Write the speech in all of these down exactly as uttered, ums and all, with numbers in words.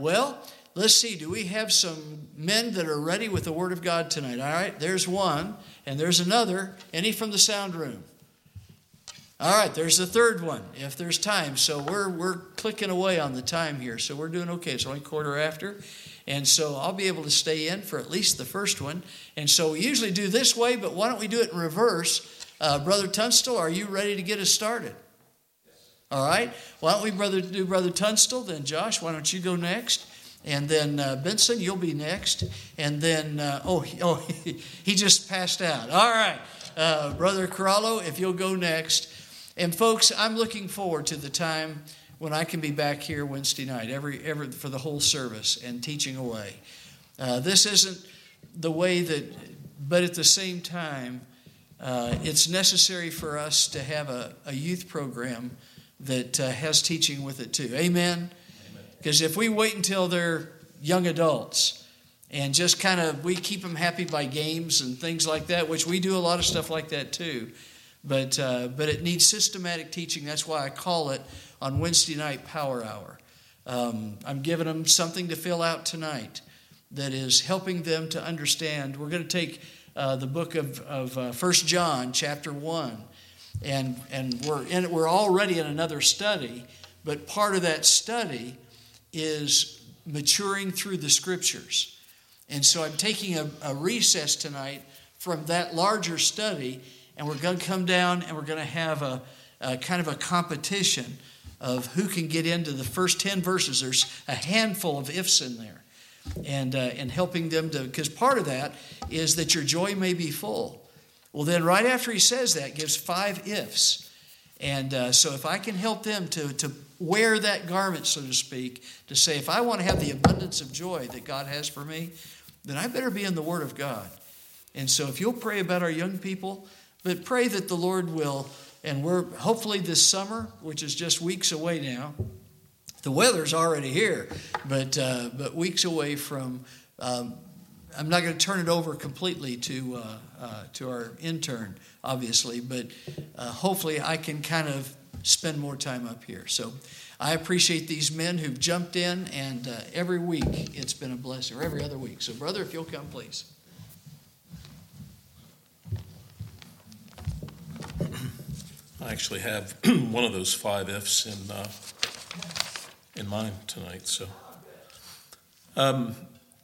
Well, let's see. Do we have some men that are ready with the Word of God tonight? All right, there's one, and there's another. Any from the sound room? All right, there's the third one, if there's time. So we're we're clicking away on the time here, so we're doing okay. It's only quarter after, and so I'll be able to stay in for at least the first one. And so we usually do this way, but why don't we do it in reverse? Uh, Brother Tunstall, are you ready to get us started? All right. Why don't we brother do Brother Tunstall? Then Josh, why don't you go next? And then uh, Benson, you'll be next. And then, uh, oh, oh he, he just passed out. All right. Uh, Brother Corallo, if you'll go next. And folks, I'm looking forward to the time when I can be back here Wednesday night, every, every for the whole service and teaching away. Uh, this isn't the way that, but at the same time, uh, it's necessary for us to have a, a youth program that uh, has teaching with it too. Amen? Because if we wait until they're young adults and just kind of, we keep them happy by games and things like that, which we do a lot of stuff like that too, but uh, but it needs systematic teaching. That's why I call it on Wednesday night Power Hour. Um, I'm giving them something to fill out tonight that is helping them to understand. We're going to take uh, the book of, of uh, First John chapter one. And and we're in, we're already in another study, but part of that study is maturing through the Scriptures. And so I'm taking a, a recess tonight from that larger study, and we're going to come down and we're going to have a, a kind of a competition of who can get into the first ten verses. There's a handful of ifs in there, and uh, and helping them to, because part of that is that your joy may be full. Well, then right after he says that, gives five ifs. And uh, so if I can help them to, to wear that garment, so to speak, to say, if I want to have the abundance of joy that God has for me, then I better be in the Word of God. And so if you'll pray about our young people, but pray that the Lord will, and we're hopefully this summer, which is just weeks away now, the weather's already here, but, uh, but weeks away from um, I'm not going to turn it over completely to uh, uh, to our intern, obviously, but uh, hopefully I can kind of spend more time up here. So I appreciate these men who've jumped in, and uh, every week it's been a blessing, or every other week. So, brother, if you'll come, please. I actually have one of those five ifs in uh, in mind tonight. So. Um,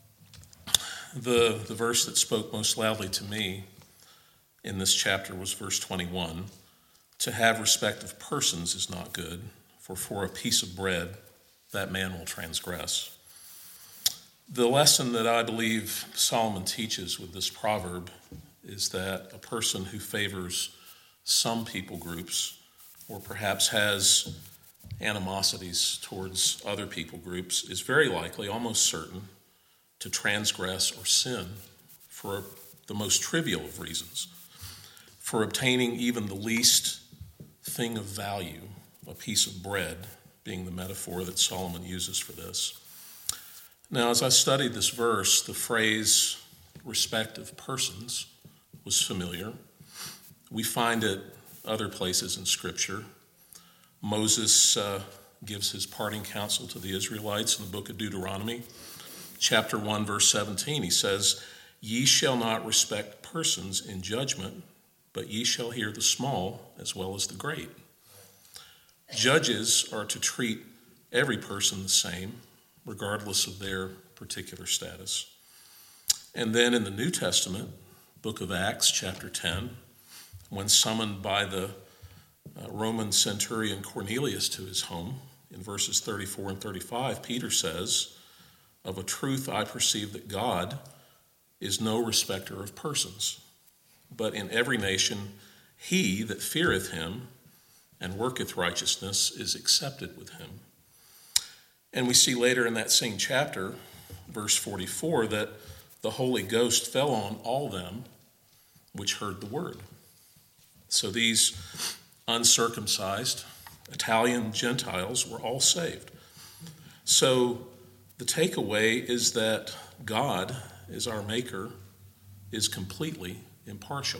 The, the verse that spoke most loudly to me in this chapter was verse twenty-one. To have respect of persons is not good, for for a piece of bread that man will transgress. The lesson that I believe Solomon teaches with this proverb is that a person who favors some people groups, or perhaps has animosities towards other people groups, is very likely, almost certain, to transgress or sin for the most trivial of reasons, for obtaining even the least thing of value, a piece of bread being the metaphor that Solomon uses for this. Now, as I studied this verse, the phrase respect of persons was familiar. We find it other places in Scripture. Moses uh, gives his parting counsel to the Israelites in the book of Deuteronomy. Chapter one, verse seventeen, he says, "Ye shall not respect persons in judgment, but ye shall hear the small as well as the great." Judges are to treat every person the same, regardless of their particular status. And then in the New Testament, book of Acts, chapter ten, when summoned by the uh, Roman centurion Cornelius to his home, in verses thirty-four and thirty-five, Peter says, "Of a truth I perceive that God is no respecter of persons, but in every nation he that feareth him and worketh righteousness is accepted with him." And we see later in that same chapter, verse forty-four, that the Holy Ghost fell on all them which heard the word. So these uncircumcised Italian Gentiles were all saved. So the takeaway is that God, as our maker, is completely impartial.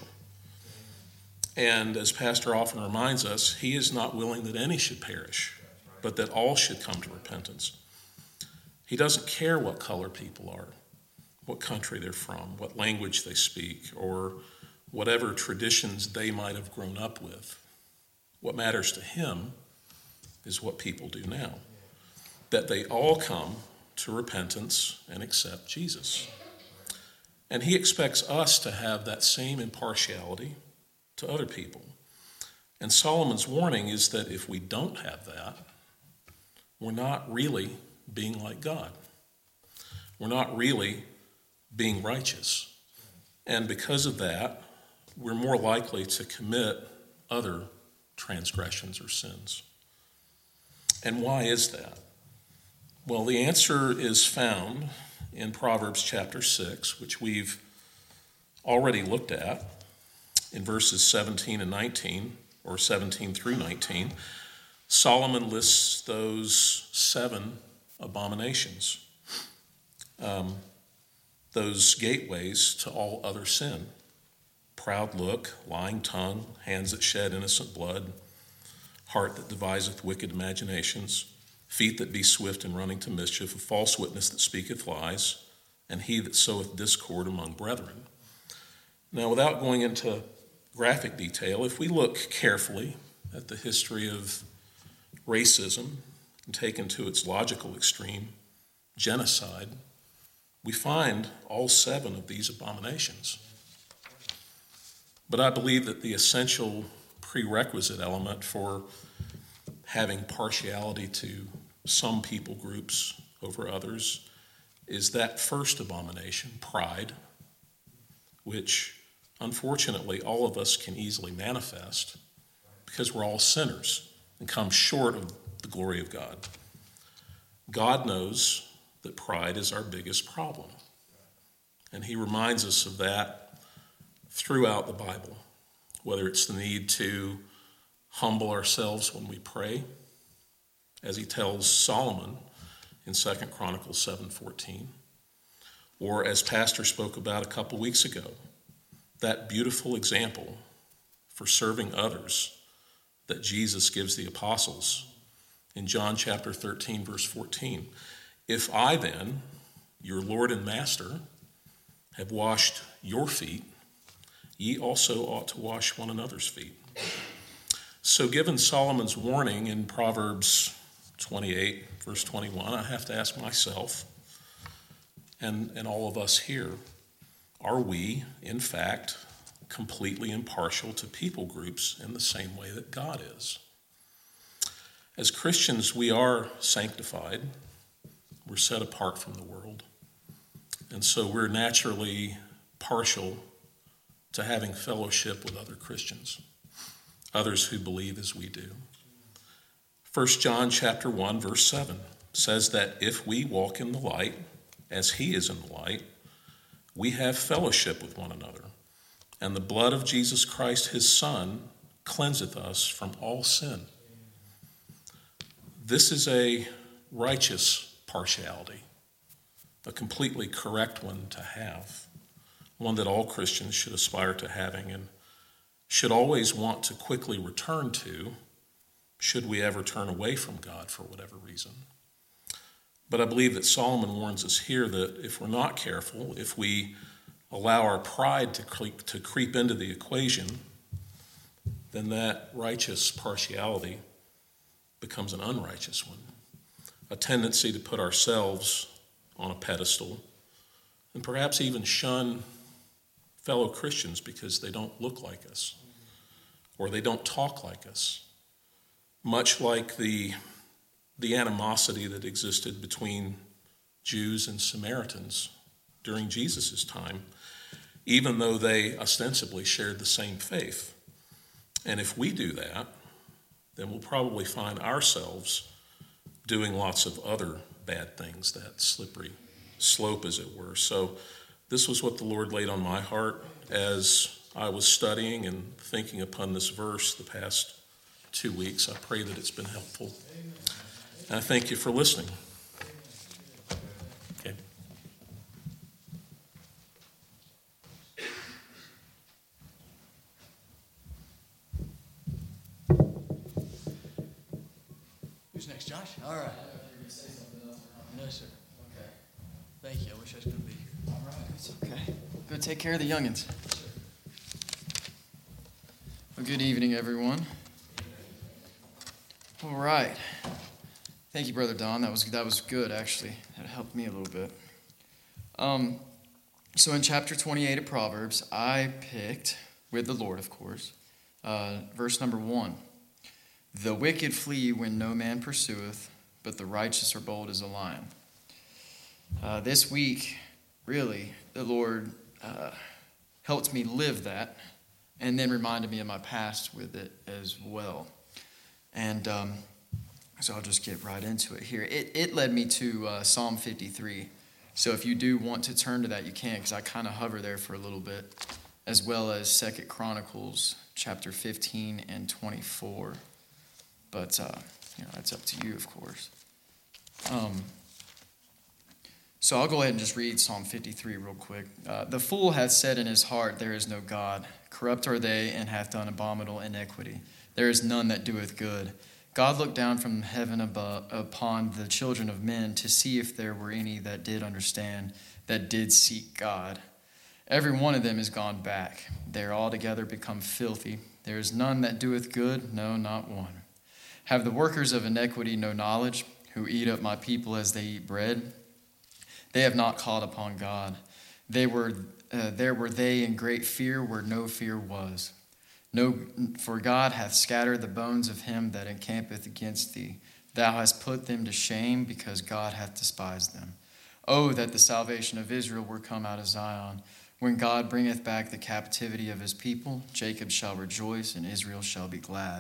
And as Pastor often reminds us, he is not willing that any should perish, but that all should come to repentance. He doesn't care what color people are, what country they're from, what language they speak, or whatever traditions they might have grown up with. What matters to him is what people do now, that they all come to repentance and accept Jesus. And he expects us to have that same impartiality to other people. And Solomon's warning is that if we don't have that, we're not really being like God. We're not really being righteous. And because of that, we're more likely to commit other transgressions or sins. And why is that? Well, the answer is found in Proverbs chapter six, which we've already looked at in verses seventeen and nineteen, or seventeen through nineteen. Solomon lists those seven abominations, um, those gateways to all other sin: proud look, lying tongue, hands that shed innocent blood, heart that deviseth wicked imaginations, feet that be swift in running to mischief, a false witness that speaketh lies, and he that soweth discord among brethren. Now, without going into graphic detail, if we look carefully at the history of racism and taken to its logical extreme, genocide, we find all seven of these abominations. But I believe that the essential prerequisite element for having partiality to some people groups over others is that first abomination, pride, which unfortunately all of us can easily manifest because we're all sinners and come short of the glory of God. God knows that pride is our biggest problem, and he reminds us of that throughout the Bible, whether it's the need to humble ourselves when we pray, as he tells Solomon in Second Chronicles seven fourteen, or as Pastor spoke about a couple weeks ago, that beautiful example for serving others that Jesus gives the apostles in John chapter thirteen, verse fourteen. If I then, your Lord and Master, have washed your feet, ye also ought to wash one another's feet. So given Solomon's warning in Proverbs twenty-eight, verse twenty-one, I have to ask myself, and, and all of us here, are we, in fact, completely impartial to people groups in the same way that God is? As Christians, we are sanctified. We're set apart from the world. And so we're naturally partial to having fellowship with other Christians, others who believe as we do. First John chapter one, verse seven says that if we walk in the light, as he is in the light, we have fellowship with one another. And the blood of Jesus Christ, his Son, cleanseth us from all sin. This is a righteous partiality, a completely correct one to have, one that all Christians should aspire to having and should always want to quickly return to, should we ever turn away from God for whatever reason. But I believe that Solomon warns us here that if we're not careful, if we allow our pride to creep, to creep into the equation, then that righteous partiality becomes an unrighteous one, a tendency to put ourselves on a pedestal and perhaps even shun fellow Christians because they don't look like us or they don't talk like us. Much like the, the animosity that existed between Jews and Samaritans during Jesus' time, even though they ostensibly shared the same faith. And if we do that, then we'll probably find ourselves doing lots of other bad things, that slippery slope, as it were. So this was what the Lord laid on my heart as I was studying and thinking upon this verse the past two weeks. I pray that it's been helpful. And I thank you for listening. Okay. Who's next, Josh? All right. No, sir. It's okay. Go take care of the youngins. Well, good evening, everyone. All right. Thank you, Brother Don. That was that was good, actually. That helped me a little bit. Um, so in chapter twenty-eight of Proverbs, I picked, with the Lord, of course, uh, verse number one. The wicked flee when no man pursueth, but the righteous are bold as a lion. Uh, this week, really, the Lord uh, helped me live that, and then reminded me of my past with it as well. And um, so I'll just get right into it here. It, it led me to uh, Psalm fifty-three. So if you do want to turn to that, you can, because I kind of hover there for a little bit, as well as Second Chronicles chapter fifteen and twenty-four. But uh, you know, that's up to you, of course. Um, so I'll go ahead and just read Psalm fifty-three real quick. Uh, the fool hath said in his heart, there is no God. Corrupt are they, and hath done abominable iniquity. There is none that doeth good. God looked down from heaven above upon the children of men to see if there were any that did understand, that did seek God. Every one of them is gone back. They are altogether become filthy. There is none that doeth good, no, not one. Have the workers of iniquity no knowledge, who eat up my people as they eat bread? They have not called upon God. They were uh, there were they in great fear where no fear was. No, for God hath scattered the bones of him that encampeth against thee. Thou hast put them to shame, because God hath despised them. Oh, that the salvation of Israel were come out of Zion. When God bringeth back the captivity of his people, Jacob shall rejoice, and Israel shall be glad.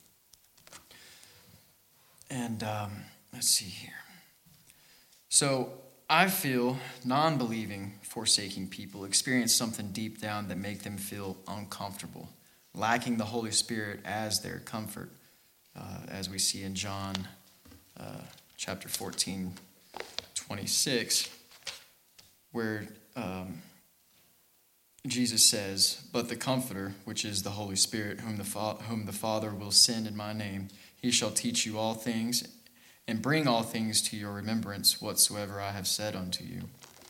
And um, let's see here. So I feel non-believing, forsaking people experience something deep down that make them feel uncomfortable, lacking the Holy Spirit as their comfort, uh, as we see in John uh, chapter fourteen, twenty-six, where um, Jesus says, "But the Comforter, which is the Holy Spirit, whom the, Fa- whom the Father will send in my name, he shall teach you all things, and bring all things to your remembrance, whatsoever I have said unto you."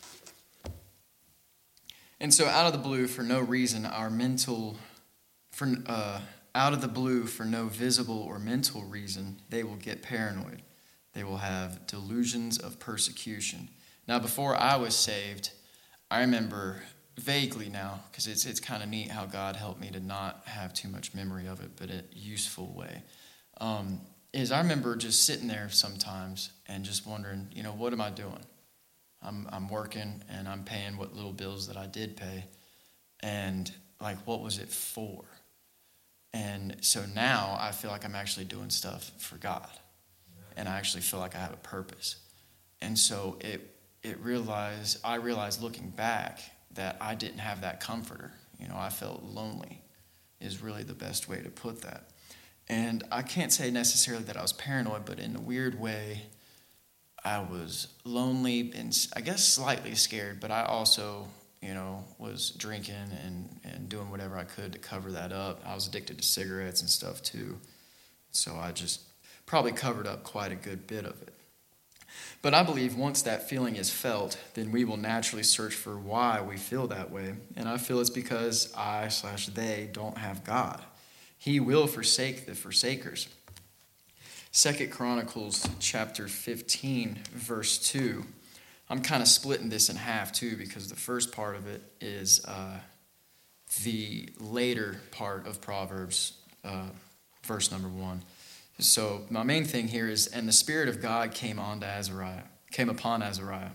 And so out of the blue, for no reason, our mental, for uh, out of the blue, for no visible or mental reason, they will get paranoid. They will have delusions of persecution. Now, before I was saved, I remember vaguely now, because it's it's kind of neat how God helped me to not have too much memory of it, but in a useful way. Um, is I remember just sitting there sometimes and just wondering, you know, what am I doing? I'm I'm working and I'm paying what little bills that I did pay, and like, what was it for? And so now I feel like I'm actually doing stuff for God, and I actually feel like I have a purpose. And so it it realized I realized looking back that I didn't have that comforter. You know, I felt lonely, is really the best way to put that. And I can't say necessarily that I was paranoid, but in a weird way, I was lonely and I guess slightly scared, but I also, you know, was drinking and, and doing whatever I could to cover that up. I was addicted to cigarettes and stuff too. So I just probably covered up quite a good bit of it. But I believe once that feeling is felt, then we will naturally search for why we feel that way. And I feel it's because I slash they don't have God. He will forsake the forsakers. Second Chronicles chapter fifteen, verse two. I'm kind of splitting this in half too, because the first part of it is uh, the later part of Proverbs, uh, verse number one. So my main thing here is, and the Spirit of God came on to Azariah, came upon Azariah.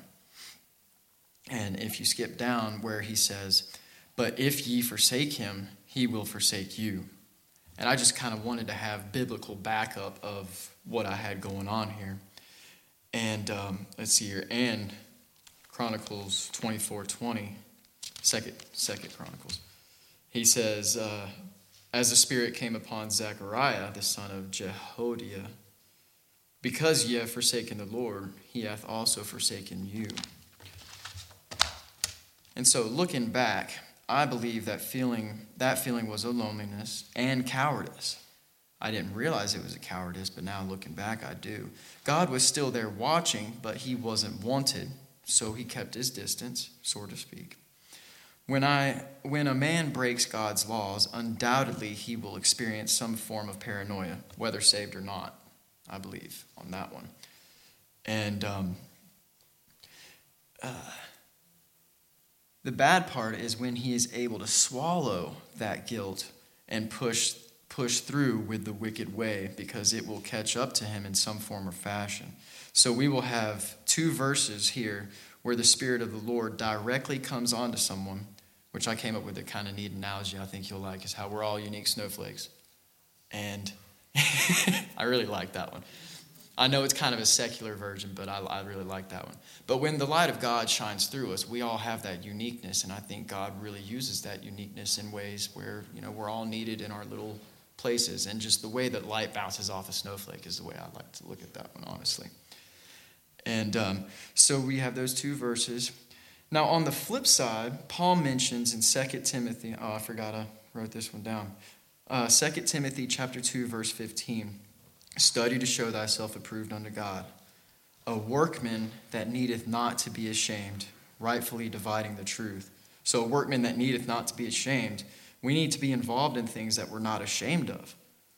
And if you skip down where he says, "But if ye forsake him, he will forsake you." And I just kind of wanted to have biblical backup of what I had going on here. And um, let's see here, and Chronicles twenty-four twenty, second, second Chronicles. He says, uh, "As the Spirit came upon Zechariah, the son of Jehodiah, because ye have forsaken the Lord, he hath also forsaken you." And so looking back, I believe that feeling that feeling was a loneliness and cowardice. I didn't realize it was a cowardice, but now looking back, I do. God was still there watching, but he wasn't wanted so he kept his distance, so to speak. When I when a man breaks God's laws, undoubtedly he will experience some form of paranoia, whether saved or not, I believe, on that one. And um, uh, the bad part is when he is able to swallow that guilt and push push through with the wicked way, because it will catch up to him in some form or fashion. So we will have two verses here where the Spirit of the Lord directly comes onto someone, which I came up with a kind of neat analogy I think you'll like, is how we're all unique snowflakes. And I really like that one. I know it's kind of a secular version, but I, I really like that one. But when the light of God shines through us, we all have that uniqueness, and I think God really uses that uniqueness in ways where, you know, we're all needed in our little places, and just the way that light bounces off a snowflake is the way I like to look at that one, honestly. And um, so we have those two verses. Now, on the flip side, Paul mentions in Second Timothy, oh, I forgot I wrote this one down. Uh, Second Timothy chapter two, verse fifteen, study to show thyself approved unto God, a workman that needeth not to be ashamed, rightfully dividing the truth. So a workman that needeth not to be ashamed, we need to be involved in things that we're not ashamed of,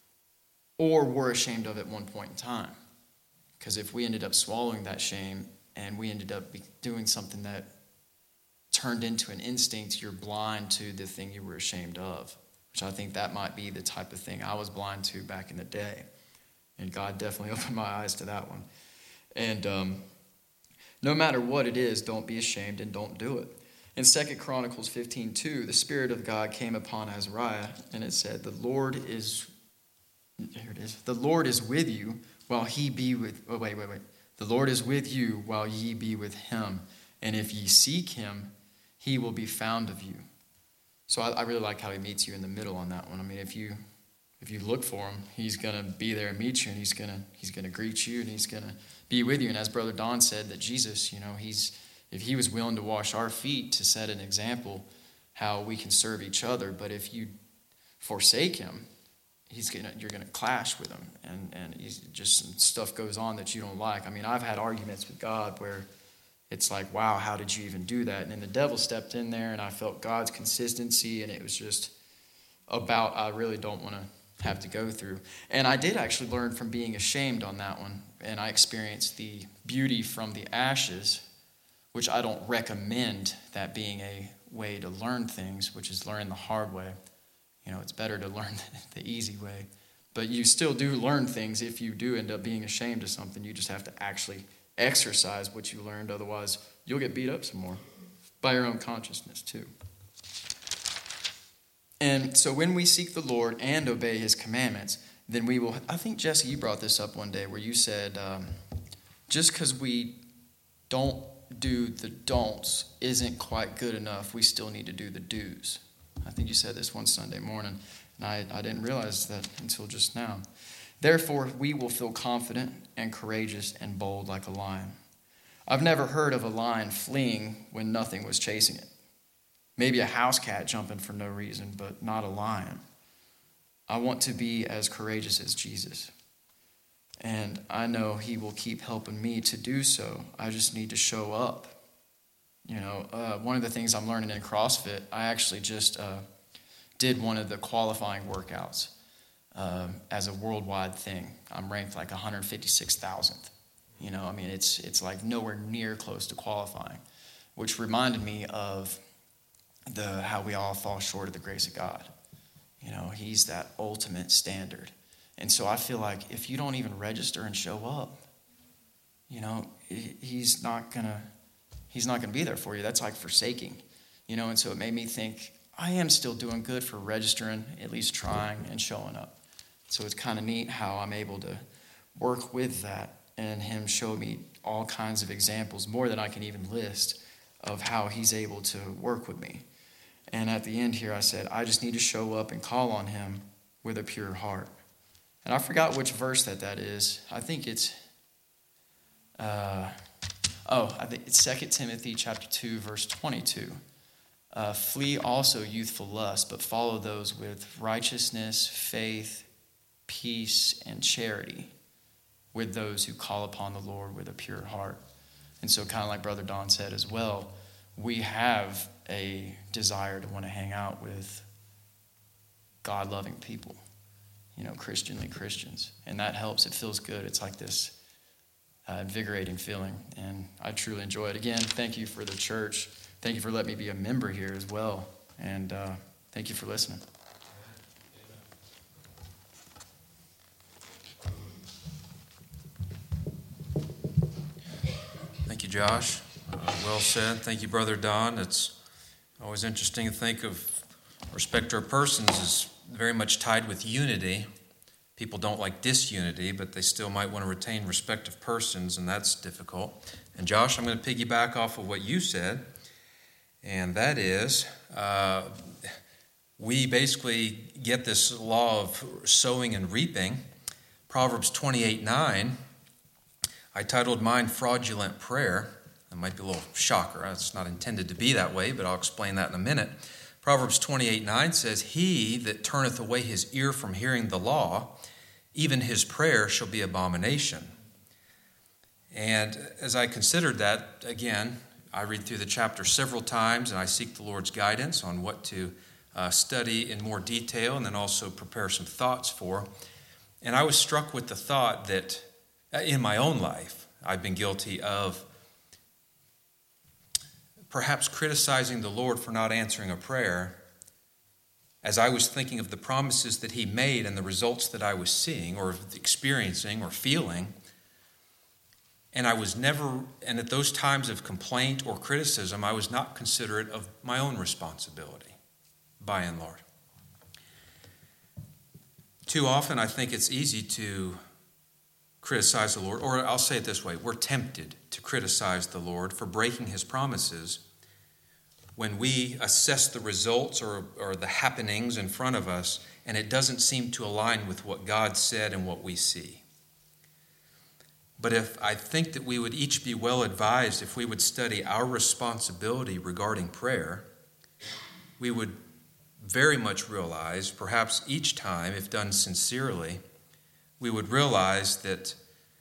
or were ashamed of at one point in time. Because if we ended up swallowing that shame and we ended up doing something that turned into an instinct, you're blind to the thing you were ashamed of, which I think that might be the type of thing I was blind to back in the day. And God definitely opened my eyes to that one. And um, no matter what it is, don't be ashamed and don't do it. In Second Chronicles fifteen two, the Spirit of God came upon Azariah, and it said, the Lord is, here it is, the Lord is with you while he be with, oh, wait, wait, wait. The Lord is with you while ye be with him. And if ye seek him, he will be found of you. So I, I really like how he meets you in the middle on that one. I mean, if you if you look for him, he's gonna be there and meet you, and he's gonna he's gonna greet you, and he's gonna be with you. And as Brother Don said, that Jesus, you know, he's if he was willing to wash our feet to set an example how we can serve each other, but if you forsake him, he's gonna you're gonna clash with him, and and he's just some stuff goes on that you don't like. I mean, I've had arguments with God where it's like, wow, how did you even do that? And then the devil stepped in there, and I felt God's consistency, and it was just about I really don't want to have to go through. And I did actually learn from being ashamed on that one, and I experienced the beauty from the ashes, which I don't recommend that being a way to learn things, which is learn the hard way. You know, it's better to learn the easy way. But you still do learn things if you do end up being ashamed of something. You just have to actually exercise what you learned. Otherwise, you'll get beat up some more by your own consciousness too. And so when we seek the Lord and obey his commandments, then we will, I think, Jesse, you brought this up one day where you said, um, just because we don't do the don'ts isn't quite good enough. We still need to do the do's. I think you said this one Sunday morning, and I, I didn't realize that until just now. Therefore, we will feel confident and courageous and bold like a lion. I've never heard of a lion fleeing when nothing was chasing it. Maybe a house cat jumping for no reason, but not a lion. I want to be as courageous as Jesus. And I know he will keep helping me to do so. I just need to show up. You know, uh, one of the things I'm learning in CrossFit, I actually just uh, did one of the qualifying workouts uh, as a worldwide thing. I'm ranked like one hundred fifty-six thousandth. You know, I mean, it's it's like nowhere near close to qualifying, which reminded me of the how we all fall short of the grace of God. You know, he's that ultimate standard. And so I feel like if you don't even register and show up, you know, he's not gonna he's not gonna be there for you. That's like forsaking, you know. And so it made me think I am still doing good for registering, at least trying and showing up. So it's kind of neat how I'm able to work with that, and him show me all kinds of examples, more than I can even list, of how he's able to work with me. And at the end here, I said, I just need to show up and call on him with a pure heart. And I forgot which verse that that is. I think it's, uh, oh, I think it's Second Timothy chapter two, verse twenty-two. Uh, Flee also youthful lust, but follow those with righteousness, faith, peace, and charity, with those who call upon the Lord with a pure heart. And so kind of like Brother Don said as well, we have a desire to want to hang out with God-loving people, you know, Christianly Christians. And that helps. It feels good. It's like this uh, invigorating feeling. And I truly enjoy it. Again, thank you for the church. Thank you for letting me be a member here as well. And uh, thank you for listening. Thank you, Josh. Uh, well said. Thank you, Brother Don. It's always interesting to think of respect to our persons as very much tied with unity. People don't like disunity, but they still might want to retain respect of persons, and that's difficult. And Josh, I'm going to piggyback off of what you said, and that is uh, we basically get this law of sowing and reaping. Proverbs twenty-eight nine, I titled mine Fraudulent Prayer. That might be a little shocker. It's not intended to be that way, but I'll explain that in a minute. Proverbs twenty-eight nine says, he that turneth away his ear from hearing the law, even his prayer shall be abomination. And as I considered that, again, I read through the chapter several times, and I seek the Lord's guidance on what to uh, study in more detail, and then also prepare some thoughts for. And I was struck with the thought that in my own life, I've been guilty of perhaps criticizing the Lord for not answering a prayer as I was thinking of the promises that he made and the results that I was seeing or experiencing or feeling. And I was never, and at those times of complaint or criticism, I was not considerate of my own responsibility, by and large. Too often, I think it's easy to criticize the Lord, or I'll say it this way, we're tempted to criticize the Lord for breaking his promises when we assess the results or, or the happenings in front of us, and it doesn't seem to align with what God said and what we see. But if I think that we would each be well advised if we would study our responsibility regarding prayer, we would very much realize, perhaps each time, if done sincerely, we would realize that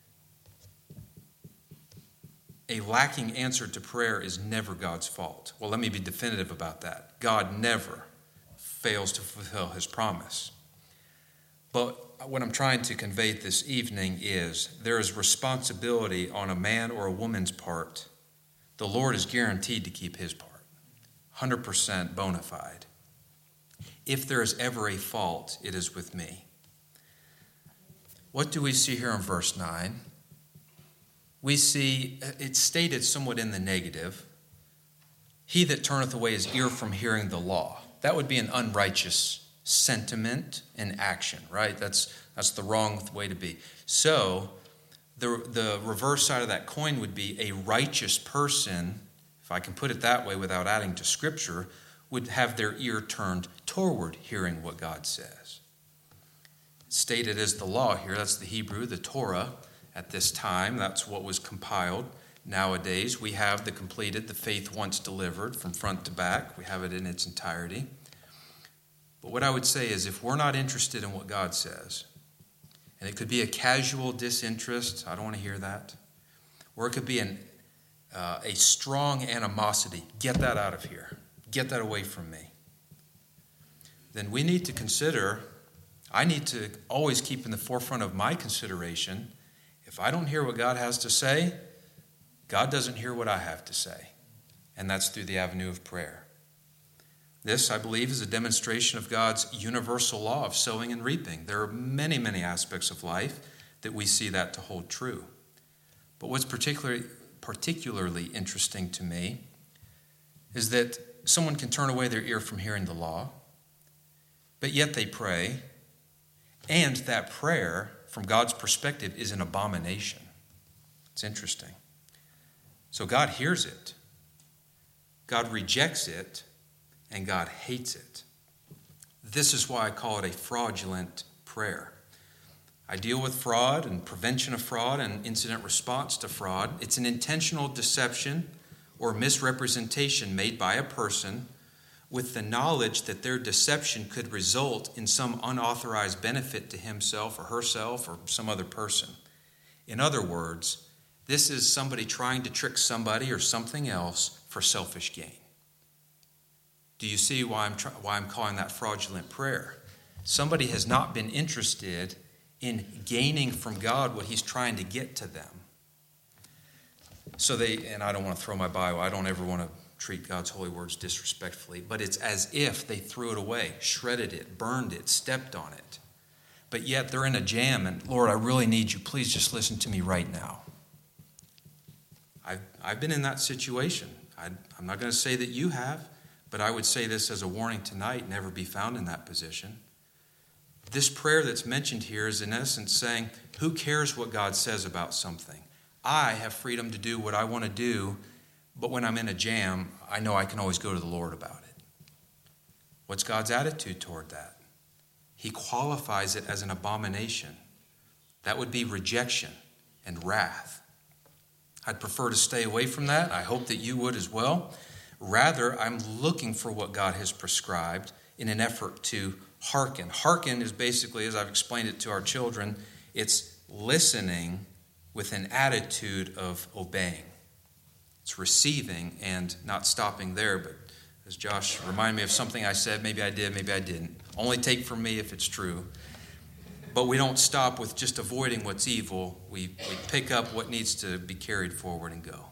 a lacking answer to prayer is never God's fault. Well, let me be definitive about that. God never fails to fulfill his promise. But what I'm trying to convey this evening is there is responsibility on a man or a woman's part. The Lord is guaranteed to keep his part, one hundred percent bona fide. If there is ever a fault, it is with me. What do we see here in verse nine? We see it's stated somewhat in the negative. He that turneth away his ear from hearing the law. That would be an unrighteous sentiment and action, right? That's that's the wrong way to be. So the the reverse side of that coin would be a righteous person, if I can put it that way without adding to Scripture, would have their ear turned toward hearing what God says. Stated as the law here, that's the Hebrew, the Torah at this time. That's what was compiled. Nowadays, we have the completed, the faith once delivered from front to back. We have it in its entirety. But what I would say is if we're not interested in what God says, and it could be a casual disinterest, I don't want to hear that, or it could be an, uh, a strong animosity, get that out of here, get that away from me, then we need to consider, I need to always keep in the forefront of my consideration, if I don't hear what God has to say, God doesn't hear what I have to say. And that's through the avenue of prayer. This, I believe, is a demonstration of God's universal law of sowing and reaping. There are many, many aspects of life that we see that to hold true. But what's particularly, particularly interesting to me is that someone can turn away their ear from hearing the law, but yet they pray, and that prayer, from God's perspective, is an abomination. It's interesting. So God hears it, God rejects it, and God hates it. This is why I call it a fraudulent prayer. I deal with fraud and prevention of fraud and incident response to fraud. It's an intentional deception or misrepresentation made by a person with the knowledge that their deception could result in some unauthorized benefit to himself or herself or some other person. In other words, This is somebody trying to trick somebody or something else for selfish gain. Do you see why I'm try- why I'm calling that fraudulent prayer? Somebody has not been interested in gaining from God what he's trying to get to them. So they, and I don't want to throw my Bible, I don't ever want to treat God's holy words disrespectfully, but it's as if they threw it away, shredded it, burned it, stepped on it. But yet they're in a jam and, Lord, I really need you. Please just listen to me right now. I've, I've been in that situation. I, I'm not going to say that you have, but I would say this as a warning tonight, never be found in that position. This prayer that's mentioned here is in essence saying, who cares what God says about something? I have freedom to do what I want to do, but when I'm in a jam, I know I can always go to the Lord about it. What's God's attitude toward that? He qualifies it as an abomination. That would be rejection and wrath. I'd prefer to stay away from that. I hope that you would as well. Rather, I'm looking for what God has prescribed in an effort to hearken. Hearken is basically, as I've explained it to our children, it's listening with an attitude of obeying. It's receiving and not stopping there. But as Josh reminded me of something I said, maybe I did, maybe I didn't. Only take from me if it's true. But we don't stop with just avoiding what's evil. We, we pick up what needs to be carried forward and go.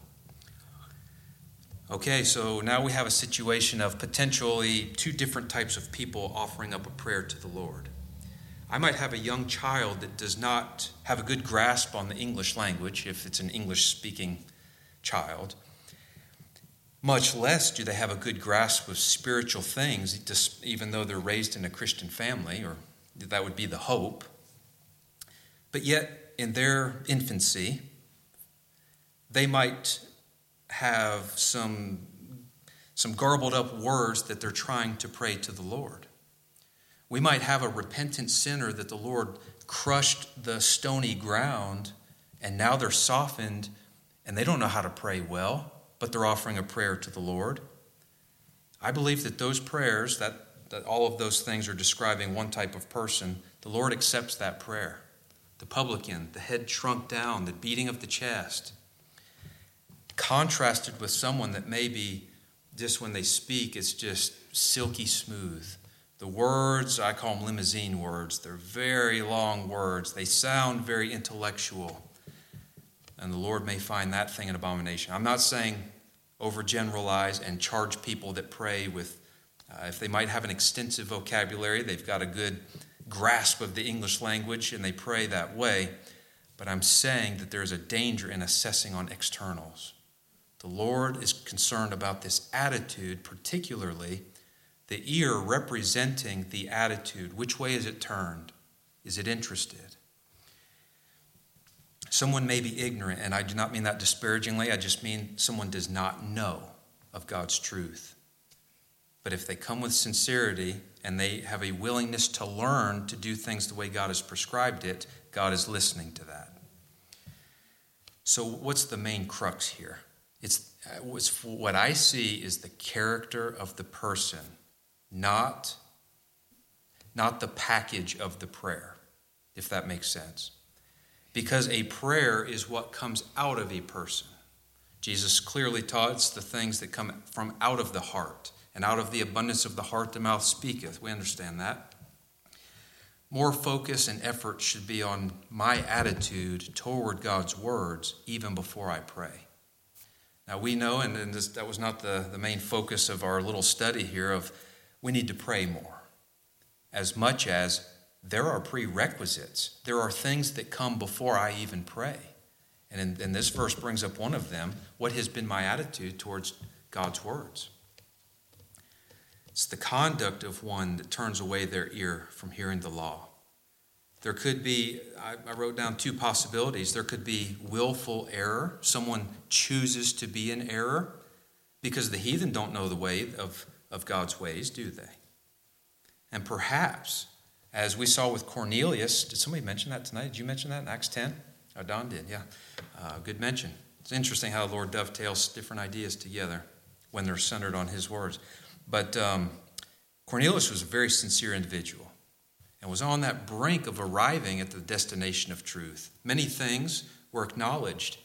Okay, so now we have a situation of potentially two different types of people offering up a prayer to the Lord. I might have a young child that does not have a good grasp on the English language, if it's an English-speaking child. Much less do they have a good grasp of spiritual things, even though they're raised in a Christian family, or that would be the hope. But yet, in their infancy, they might have some, some garbled up words that they're trying to pray to the Lord. We might have a repentant sinner that the Lord crushed the stony ground, and now they're softened, and they don't know how to pray well, but they're offering a prayer to the Lord. I believe that those prayers, that, that all of those things are describing one type of person, the Lord accepts that prayer. The publican, the head shrunk down, the beating of the chest, contrasted with someone that maybe just when they speak, it's just silky smooth. The words, I call them limousine words. They're very long words. They sound very intellectual. And the Lord may find that thing an abomination. I'm not saying overgeneralize and charge people that pray with, uh, if they might have an extensive vocabulary, they've got a good grasp of the English language, and they pray that way. But I'm saying that there's a danger in assessing on externals. The Lord is concerned about this attitude, particularly the ear representing the attitude. Which way is it turned? Is it interested? Someone may be ignorant, and I do not mean that disparagingly. I just mean someone does not know of God's truth. But if they come with sincerity and they have a willingness to learn to do things the way God has prescribed it, God is listening to that. So what's the main crux here? It's, it's what I see is the character of the person, not, not the package of the prayer, if that makes sense. Because a prayer is what comes out of a person. Jesus clearly taught it's the things that come from out of the heart. And out of the abundance of the heart, the mouth speaketh. We understand that. More focus and effort should be on my attitude toward God's words, even before I pray. Now we know, and, and this, that was not the, the main focus of our little study here, of we need to pray more. As much as there are prerequisites. There are things that come before I even pray. And, in, and this verse brings up one of them. What has been my attitude towards God's words? It's the conduct of one that turns away their ear from hearing the law. There could be, I, I wrote down two possibilities. There could be willful error. Someone chooses to be in error because the heathen don't know the way of, of God's ways, do they? And perhaps, as we saw with Cornelius, did somebody mention that tonight? Did you mention that in Acts ten? Oh, Don did, yeah. Uh, good mention. It's interesting how the Lord dovetails different ideas together when they're centered on his words. But um, Cornelius was a very sincere individual and was on that brink of arriving at the destination of truth. Many things were acknowledged,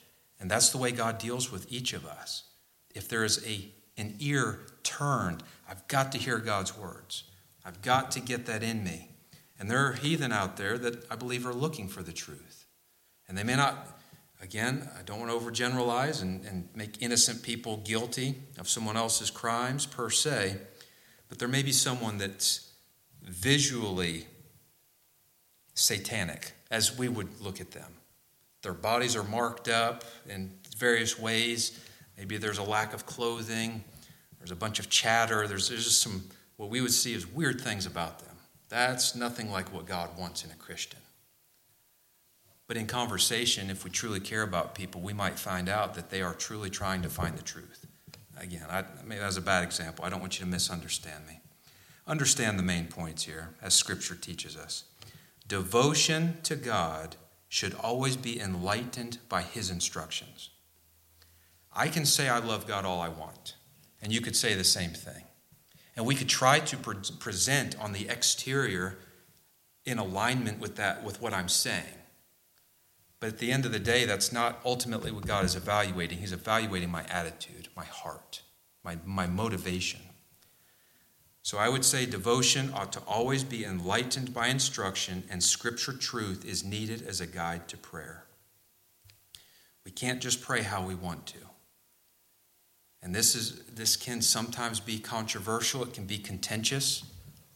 And that's the way God deals with each of us. If there is a, an ear turned, I've got to hear God's words. I've got to get that in me. And there are heathen out there that I believe are looking for the truth. And they may not, again, I don't want to overgeneralize and, and make innocent people guilty of someone else's crimes per se, but there may be someone that's visually satanic as we would look at them. Their bodies are marked up in various ways. Maybe there's a lack of clothing. There's a bunch of chatter. There's, there's just some, what we would see as weird things about them. That's nothing like what God wants in a Christian. But in conversation, if we truly care about people, we might find out that they are truly trying to find the truth. Again, I, maybe that was a bad example. I don't want you to misunderstand me. Understand the main points here, as Scripture teaches us. Devotion to God should always be enlightened by His instructions. I can say I love God all I want, and you could say the same thing. And we could try to pre- present on the exterior in alignment with that, with what I'm saying. But at the end of the day, that's not ultimately what God is evaluating. He's evaluating my attitude, my heart, my, my motivation. So I would say devotion ought to always be enlightened by instruction, and Scripture truth is needed as a guide to prayer. We can't just pray how we want to. And this is this can sometimes be controversial. It can be contentious.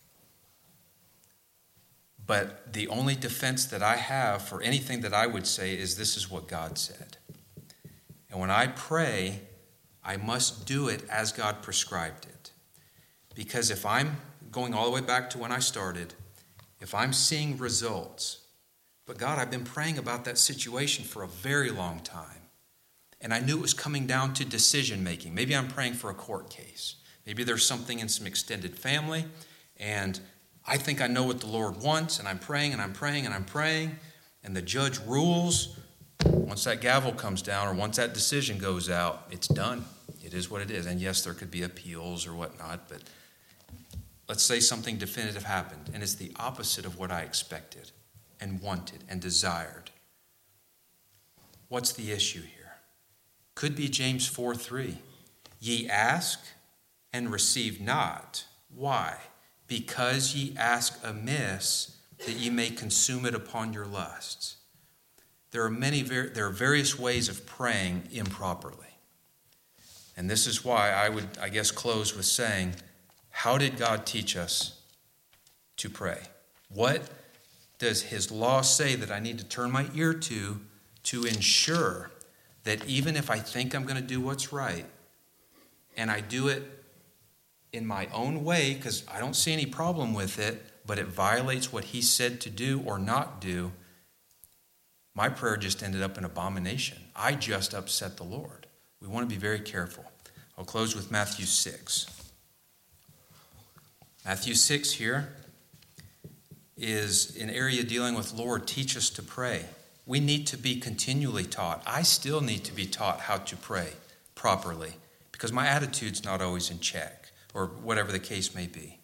But the only defense that I have for anything that I would say is this is what God said. And when I pray, I must do it as God prescribed it. Because if I'm going all the way back to when I started, if I'm seeing results, but God, I've been praying about that situation for a very long time, and I knew it was coming down to decision making. Maybe I'm praying for a court case. Maybe there's something in some extended family, and I think I know what the Lord wants, and I'm praying and I'm praying and I'm praying, and the judge rules. Once that gavel comes down or once that decision goes out, it's done. It is what it is. And yes, there could be appeals or whatnot, but let's say something definitive happened, and it's the opposite of what I expected and wanted and desired. What's the issue here? Could be James four three. Ye ask and receive not. Why? Because ye ask amiss, that ye may consume it upon your lusts. There are many, there are various ways of praying improperly. And this is why I would, I guess, close with saying, how did God teach us to pray? What does His law say that I need to turn my ear to to ensure that even if I think I'm going to do what's right, and I do it in my own way, because I don't see any problem with it, but it violates what He said to do or not do, my prayer just ended up an abomination. I just upset the Lord. We want to be very careful. I'll close with Matthew six. Matthew six here is an area dealing with, Lord, teach us to pray. We need to be continually taught. I still need to be taught how to pray properly because my attitude's not always in check, or whatever the case may be.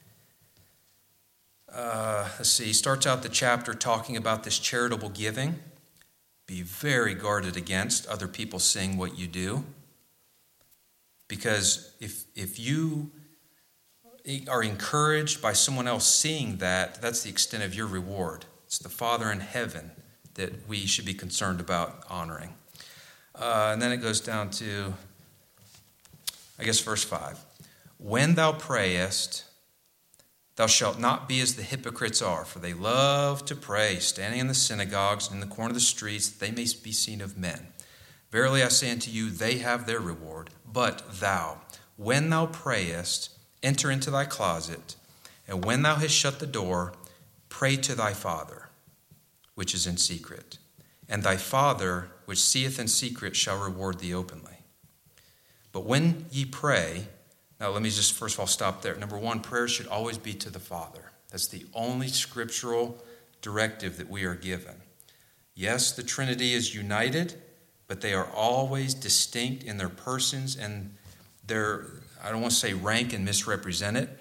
Uh, let's see, he starts out the chapter talking about this charitable giving. Be very guarded against other people seeing what you do. Because if if you are encouraged by someone else seeing that, that's the extent of your reward. It's the Father in heaven that we should be concerned about honoring. Uh, and then it goes down to, I guess, verse five. When thou prayest, thou shalt not be as the hypocrites are, for they love to pray, standing in the synagogues and in the corner of the streets, that they may be seen of men. Verily I say unto you, they have their reward. But thou, when thou prayest, enter into thy closet, and when thou hast shut the door, pray to thy Father, which is in secret. And thy Father, which seeth in secret, shall reward thee openly. But when ye pray, now let me just first of all stop there. Number one, prayer should always be to the Father. That's the only scriptural directive that we are given. Yes, the Trinity is united, but they are always distinct in their persons and their, I don't want to say rank and misrepresent it,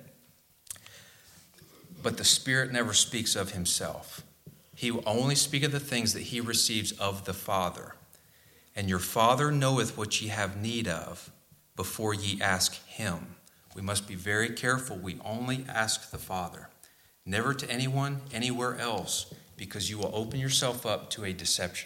but the Spirit never speaks of Himself. He will only speak of the things that He receives of the Father. And your Father knoweth what ye have need of before ye ask him. We must be very careful. We only ask the Father, never to anyone, anywhere else, because you will open yourself up to a deception.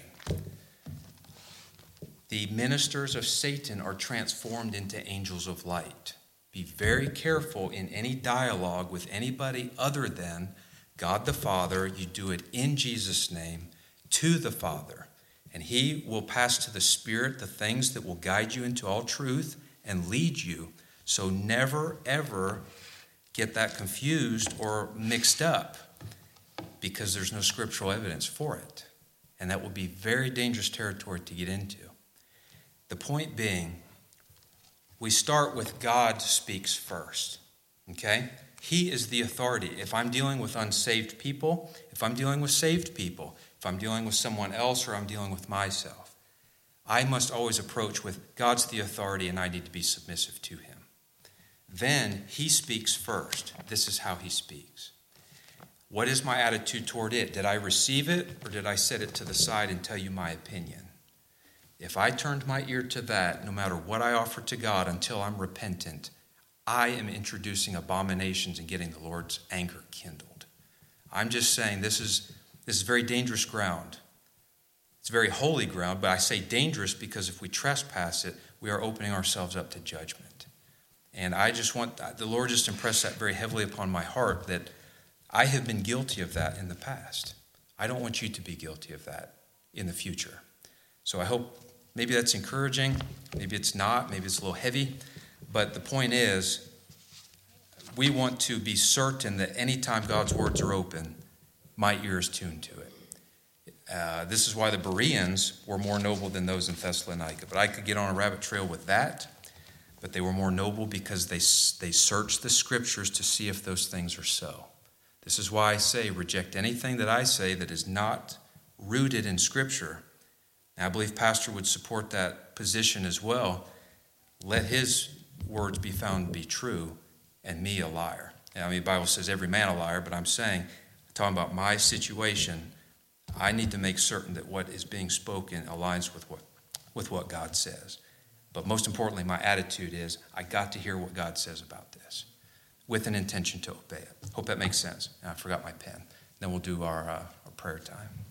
The ministers of Satan are transformed into angels of light. Be very careful in any dialogue with anybody other than God the Father. You do it in Jesus' name to the Father. And he will pass to the Spirit the things that will guide you into all truth and lead you. So never, ever get that confused or mixed up, because there's no scriptural evidence for it. And that will be very dangerous territory to get into. The point being, we start with God speaks first. Okay? He is the authority. If I'm dealing with unsaved people, if I'm dealing with saved people, if I'm dealing with someone else, or I'm dealing with myself, I must always approach with God's the authority and I need to be submissive to him. Then he speaks first. This is how he speaks. What is my attitude toward it? Did I receive it, or did I set it to the side and tell you my opinion? If I turned my ear to that, no matter what I offer to God until I'm repentant, I am introducing abominations and getting the Lord's anger kindled. I'm just saying this is this is very dangerous ground. It's very holy ground, but I say dangerous because if we trespass it, we are opening ourselves up to judgment. And I just want, the Lord just impressed that very heavily upon my heart, that I have been guilty of that in the past. I don't want you to be guilty of that in the future. So I hope maybe that's encouraging. Maybe it's not. Maybe it's a little heavy. But the point is, we want to be certain that anytime God's words are open, my ear is tuned to it. Uh, this is why the Bereans were more noble than those in Thessalonica. But I could get on a rabbit trail with that. But they were more noble because they they searched the scriptures to see if those things are so. This is why I say reject anything that I say that is not rooted in Scripture. Now, I believe Pastor would support that position as well. Let his words be found to be true and me a liar. I mean, the Bible says every man a liar, but I'm saying, talking about my situation, I need to make certain that what is being spoken aligns with what, with what God says. But most importantly, my attitude is, I got to hear what God says about this with an intention to obey it. Hope that makes sense. And I forgot my pen. Then we'll do our, uh, our prayer time.